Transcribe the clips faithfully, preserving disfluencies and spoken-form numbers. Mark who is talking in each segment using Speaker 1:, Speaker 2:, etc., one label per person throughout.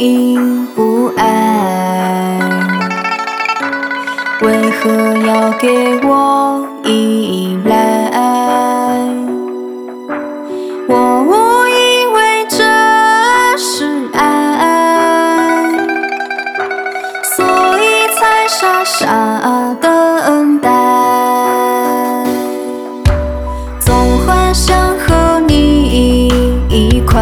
Speaker 1: 因不安，为何要给我依赖？我误以为这是爱，所以才傻傻等待。总幻想和你一块，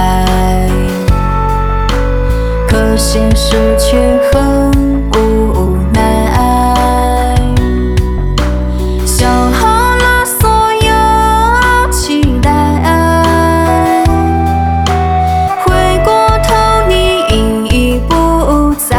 Speaker 1: 可现实却很无奈，消耗了所有期待。回过头，你已不在。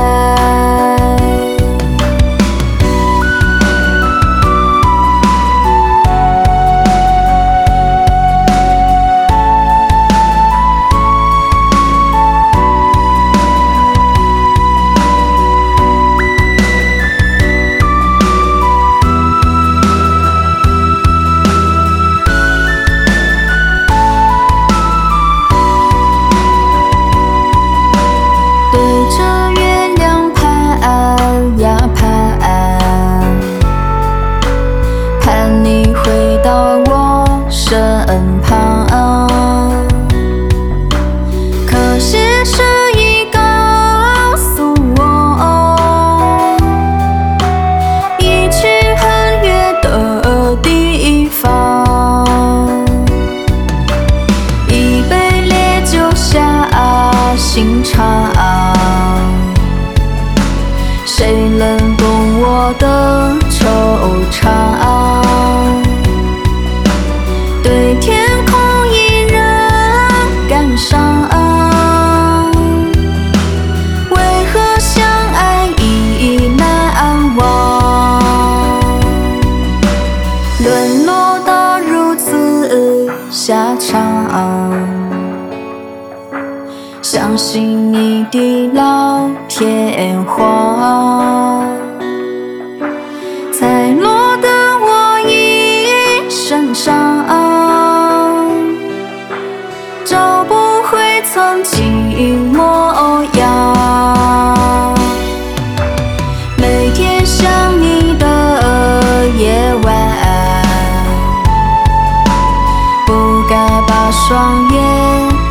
Speaker 1: 对着月亮盼呀盼，盼你回到我身旁。可现实已告诉我，已去很远的地方。一杯烈酒下心肠，谁能懂我的惆怅？对天空依然感伤，为何相爱已难忘？沦落到如此下场，相信你的老天荒，才落得我一身伤，找不回曾经模样。每天想你的夜晚，不该把双眼